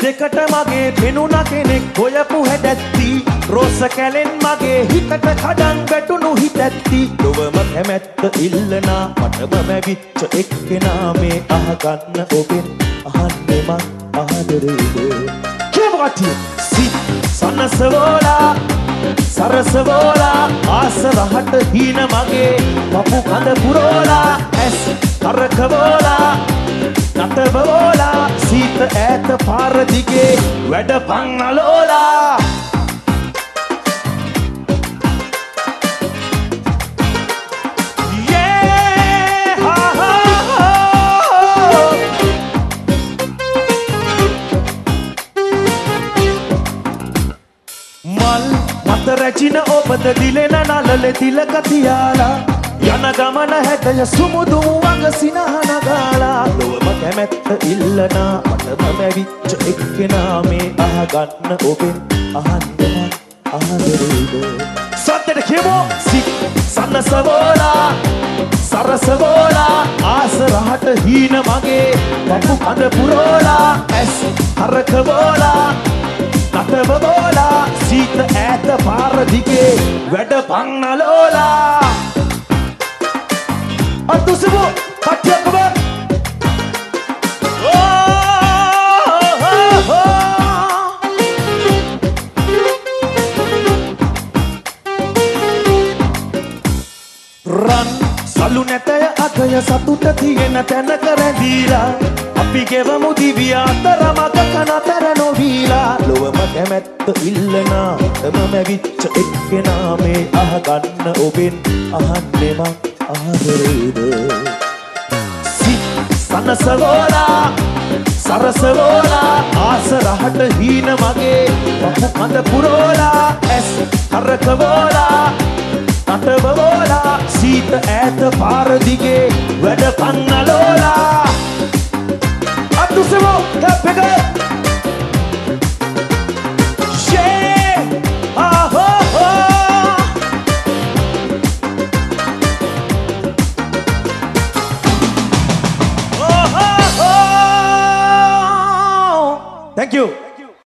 දෙකට මගේ පෙනුන කෙනෙක් හොයපු හැඩැත්ති රෝස කැලෙන් මගේ හිතට කඩන් වැටුණු හිතැත්ති ලොවම කැමැත්ත ඉල්ලනා මටම මැවිච්ච එක්කෙනා මේ අහගන්න ඔබෙන් අහන්නේ මං ආදරේද කෙවටි සිත් සනසවෝලා සරසවෝලා ආස රහට හීන මගේ පපු කඳ පුරෝලා ඇස් කරකවෝලා නටවෝලා සීත ඈත පාර දිගේ වැඩ පන්නලෝලා රැචින ඔබද දිලෙන නලලෙ තිලක තියාලා යන ගමන හැටය සුමුදුම් වග සිනහන ගාලා ලොවම කැමැත්ත ඉල්ලනා මටම මැවිච්ච එක්කෙනා මේ අහගන්න ඔබෙන් අහන්න ආදරේද සද්දට කියමු සිත් සනසවෝලා සරසවෝලා ආස රහට හීන මගේ පපු කඳ පුරෝලා ඇස් හරකවෝලා නටවෝලා සීත ඈත පාර දිගේ වැඩ පන්නලෝලා අතුසුබු කට්ටියක්ම රන් සලු නැතය අතය සතුට තියෙන තැනක රැඳීලා අපි ගෙවමු දිව්‍ය අතරමක කනතර නොවීලා ලොවම කැමැත්ත ඉල්ලනා තම මැවිච්ච එක්කෙනා මේ අහගන්න ඔබෙන් අහන්නේ මං ආදරේද සිත් සනසවෝලා සරසවෝලා ආස රහට හීන මගේ පපු කඳ පුරෝලා ඇස් කරකවෝලා නටවෝලා සීත ඈත පාර දිගේ වැඩ පන්නලෝලා අතුසෙමු කැප් එක